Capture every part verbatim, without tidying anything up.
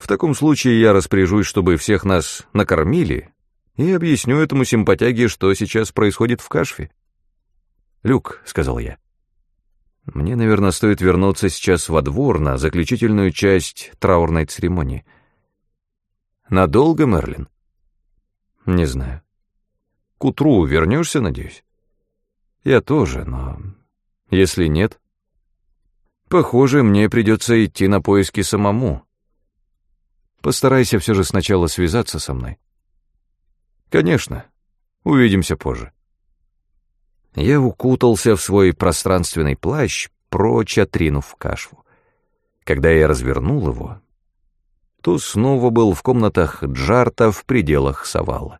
В таком случае я распоряжусь, чтобы всех нас накормили, и объясню этому симпатяге, что сейчас происходит в Кашфе. «Люк», — сказал я, — «мне, наверное, стоит вернуться сейчас во двор на заключительную часть траурной церемонии». «Надолго, Мерлин?» «Не знаю. К утру вернешься, надеюсь?» «Я тоже, но если нет...» «Похоже, мне придется идти на поиски самому. Постарайся все же сначала связаться со мной». «Конечно. Увидимся позже». Я укутался в свой пространственный плащ, прочь отринув Кашфу. Когда я развернул его, то снова был в комнатах Джарта в пределах Савала.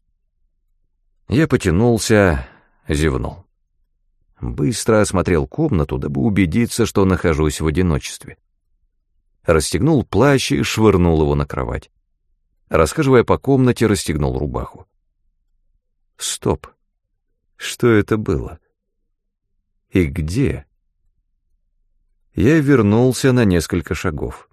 Я потянулся, зевнул. Быстро осмотрел комнату, дабы убедиться, что нахожусь в одиночестве. Расстегнул плащ и швырнул его на кровать. Расхаживая по комнате, расстегнул рубаху. Стоп. Что это было? И где? Я вернулся на несколько шагов.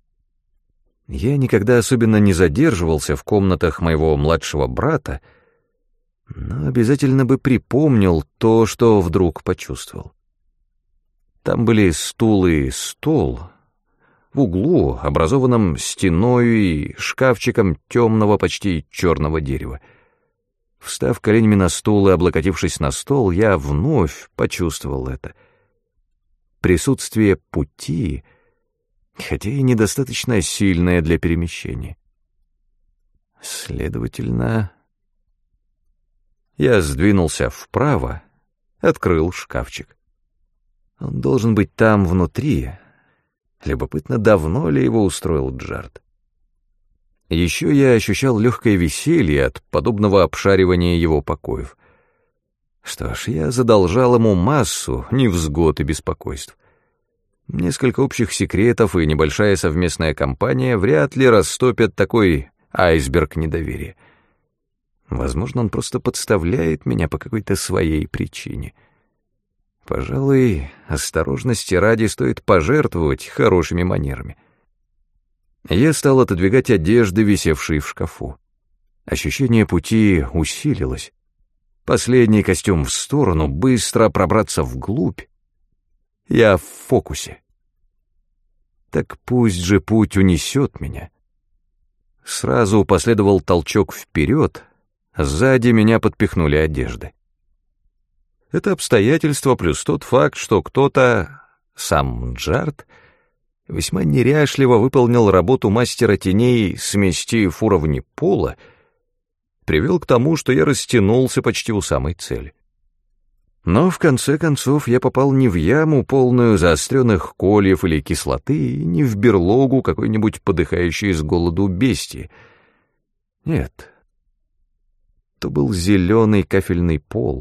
Я никогда особенно не задерживался в комнатах моего младшего брата, но обязательно бы припомнил то, что вдруг почувствовал. Там были стул и стол, в углу, образованном стеною и шкафчиком темного, почти черного дерева. Встав коленями на стул и облокотившись на стол, я вновь почувствовал это. Присутствие пути, хотя и недостаточно сильное для перемещения. Следовательно, я сдвинулся вправо, открыл шкафчик. Он должен быть там внутри. Любопытно, давно ли его устроил Джарт. Еще я ощущал легкое веселье от подобного обшаривания его покоев. Что ж, я задолжал ему массу невзгод и беспокойств. Несколько общих секретов и небольшая совместная компания вряд ли растопят такой айсберг недоверия. Возможно, он просто подставляет меня по какой-то своей причине. Пожалуй, осторожности ради стоит пожертвовать хорошими манерами. Я стал отодвигать одежды, висевшие в шкафу. Ощущение пути усилилось. Последний костюм в сторону, быстро пробраться вглубь. Я в фокусе. Так пусть же путь унесет меня. Сразу последовал толчок вперед, сзади меня подпихнули одежды. Это обстоятельство плюс тот факт, что кто-то, сам Джарт, весьма неряшливо выполнил работу мастера теней, сместив уровни пола, привел к тому, что я растянулся почти у самой цели. Но в конце концов я попал не в яму, полную заостренных кольев или кислоты, и не в берлогу какой-нибудь подыхающей с голоду бестии. Нет, то был зеленый кафельный пол,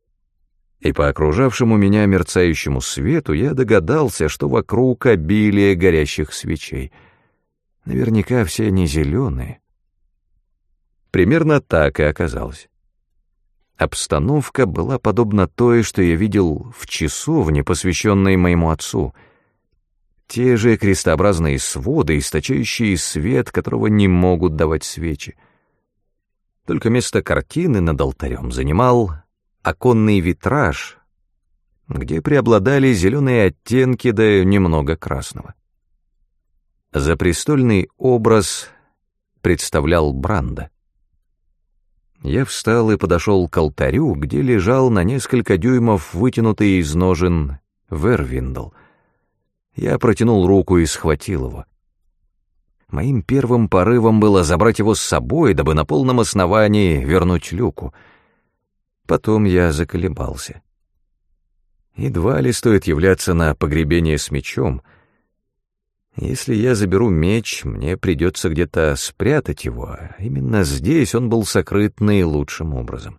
и по окружавшему меня мерцающему свету я догадался, что вокруг обилие горящих свечей. Наверняка все они зеленые. Примерно так и оказалось. Обстановка была подобна той, что я видел в часовне, посвященной моему отцу. Те же крестообразные своды, источающие свет, которого не могут давать свечи. Только место картины над алтарем занимал оконный витраж, где преобладали зеленые оттенки да немного красного. Запрестольный образ представлял Бранда. Я встал и подошел к алтарю, где лежал на несколько дюймов вытянутый из ножен Вервиндл. Я протянул руку и схватил его. Моим первым порывом было забрать его с собой, дабы на полном основании вернуть Люку. Потом я заколебался. Едва ли стоит являться на погребение с мечом. Если я заберу меч, мне придется где-то спрятать его, а именно здесь он был сокрыт наилучшим образом.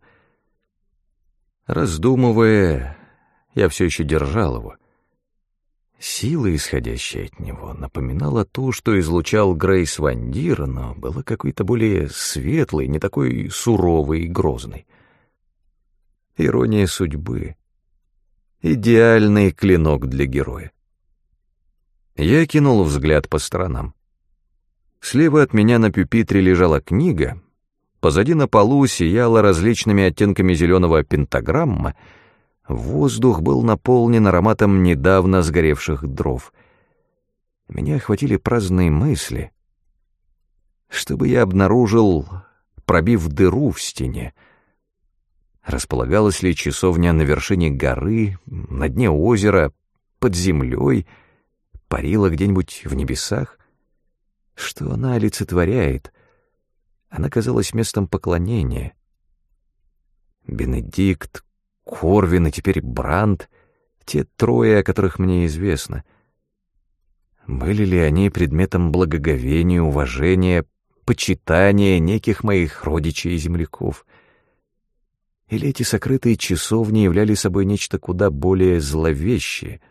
Раздумывая, я все еще держал его. Сила, исходящая от него, напоминала ту, что излучал Грейс Вандир, но была какой-то более светлой, не такой суровой и грозной. Ирония судьбы. Идеальный клинок для героя. Я кинул взгляд по сторонам. Слева от меня на пюпитре лежала книга, позади на полу сияла различными оттенками зеленого пентаграмма, воздух был наполнен ароматом недавно сгоревших дров. Меня охватили праздные мысли. Что бы я обнаружил, пробив дыру в стене? Располагалась ли часовня на вершине горы, на дне озера, под землей, парила где-нибудь в небесах? Что она олицетворяет? Она казалась местом поклонения. Бенедикт, Корвин и теперь Брандт, те трое, о которых мне известно. Были ли они предметом благоговения, уважения, почитания неких моих родичей и земляков? Или эти сокрытые часовни являли собой нечто куда более зловещее?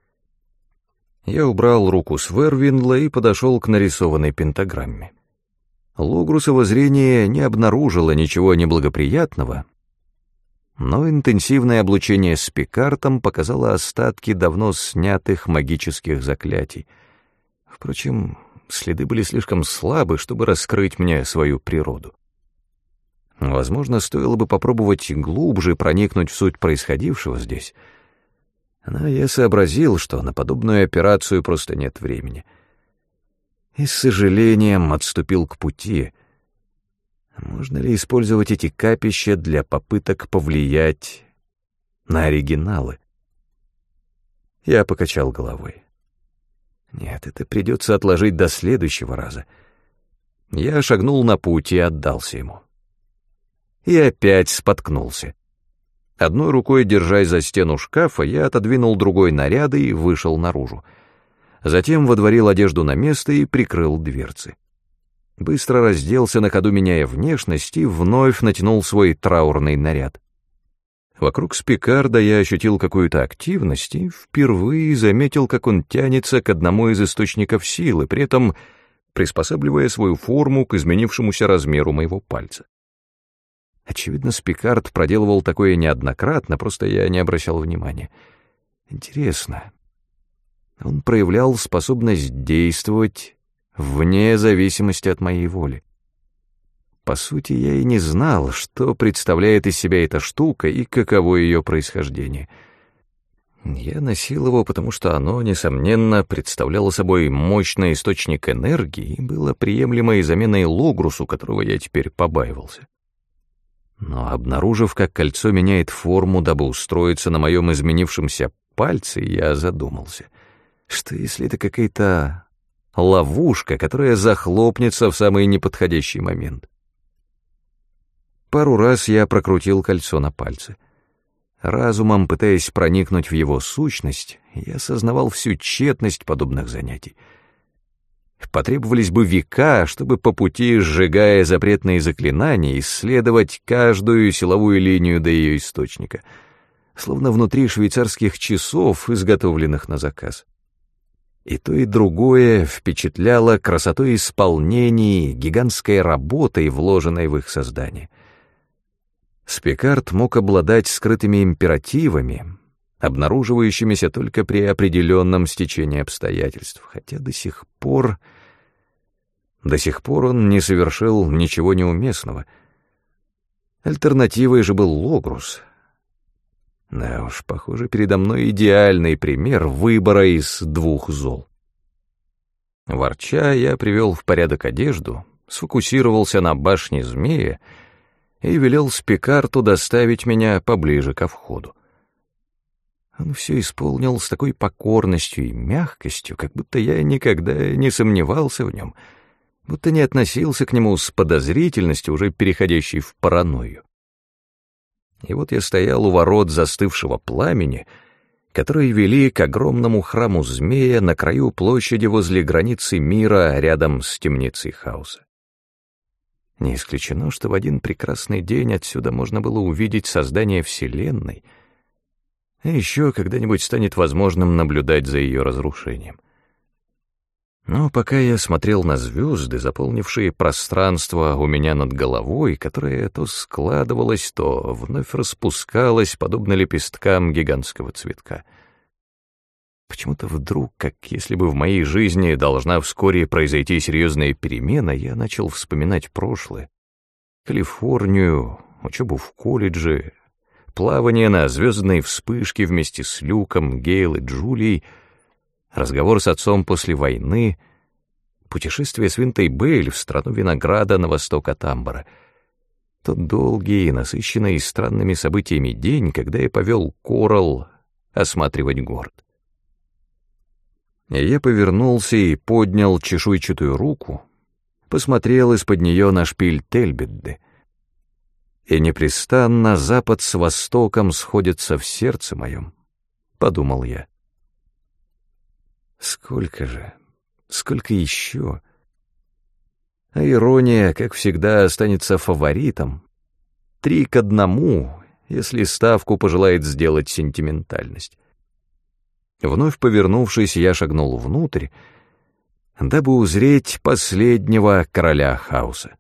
Я убрал руку с Вервинла и подошел к нарисованной пентаграмме. Логрусово зрение не обнаружило ничего неблагоприятного, но интенсивное облучение с Пикартом показало остатки давно снятых магических заклятий. Впрочем, следы были слишком слабы, чтобы раскрыть мне свою природу. Возможно, стоило бы попробовать глубже проникнуть в суть происходившего здесь. Но я сообразил, что на подобную операцию просто нет времени. И с сожалением отступил к пути. Можно ли использовать эти капища для попыток повлиять на оригиналы? Я покачал головой. Нет, это придется отложить до следующего раза. Я шагнул на путь и отдался ему. И опять споткнулся. Одной рукой, держась за стену шкафа, я отодвинул другой наряды и вышел наружу. Затем водворил одежду на место и прикрыл дверцы. Быстро разделся, на ходу меняя внешность, и вновь натянул свой траурный наряд. Вокруг Спикарда я ощутил какую-то активность и впервые заметил, как он тянется к одному из источников силы, при этом приспосабливая свою форму к изменившемуся размеру моего пальца. Очевидно, Спикард проделывал такое неоднократно, просто я не обращал внимания. Интересно, он проявлял способность действовать вне зависимости от моей воли. По сути, я и не знал, что представляет из себя эта штука и каково ее происхождение. Я носил его, потому что оно, несомненно, представляло собой мощный источник энергии и было приемлемой заменой Логрусу, которого я теперь побаивался. Но, обнаружив, как кольцо меняет форму, дабы устроиться на моем изменившемся пальце, я задумался, что если это какая-то ловушка, которая захлопнется в самый неподходящий момент. Пару раз я прокрутил кольцо на пальце. Разумом, пытаясь проникнуть в его сущность, я осознавал всю тщетность подобных занятий. Потребовались бы века, чтобы по пути, сжигая запретные заклинания, исследовать каждую силовую линию до ее источника, словно внутри швейцарских часов, изготовленных на заказ. И то, и другое впечатляло красотой исполнений, гигантской работой, вложенной в их создание. Спикард мог обладать скрытыми императивами, обнаруживающимися только при определенном стечении обстоятельств, хотя до сих пор... До сих пор он не совершил ничего неуместного. Альтернативой же был Логрус. Да уж, похоже, передо мной идеальный пример выбора из двух зол. Ворча, я привел в порядок одежду, сфокусировался на башне змея и велел Спикарту доставить меня поближе ко входу. Он все исполнил с такой покорностью и мягкостью, как будто я никогда не сомневался в нем, будто не относился к нему с подозрительностью, уже переходящей в паранойю. И вот я стоял у ворот застывшего пламени, которые вели к огромному храму змея на краю площади возле границы мира рядом с темницей хаоса. Не исключено, что в один прекрасный день отсюда можно было увидеть создание Вселенной, а еще когда-нибудь станет возможным наблюдать за ее разрушением. Но пока я смотрел на звезды, заполнившие пространство у меня над головой, которое то складывалось, то вновь распускалось, подобно лепесткам гигантского цветка, Почему-то вдруг, как если бы в моей жизни должна вскоре произойти серьезная перемена, я начал вспоминать прошлое. Калифорнию, учебу в колледже, плавание на звездной вспышке вместе с Люком, Гейл и Джулией, разговор с отцом после войны, путешествие с Винтой Бейль в страну винограда на восток от Амбара, тот долгий, насыщенный и странными событиями день, когда я повел Коралл осматривать город. Я повернулся и поднял чешуйчатую руку, посмотрел из-под нее на шпиль Тельбедде, и непрестанно запад с востоком сходятся в сердце моем, — подумал я. Сколько же, сколько еще? А ирония, как всегда, останется фаворитом. Три к одному, если ставку пожелает сделать сентиментальность. Вновь повернувшись, я шагнул внутрь, дабы узреть последнего короля хаоса.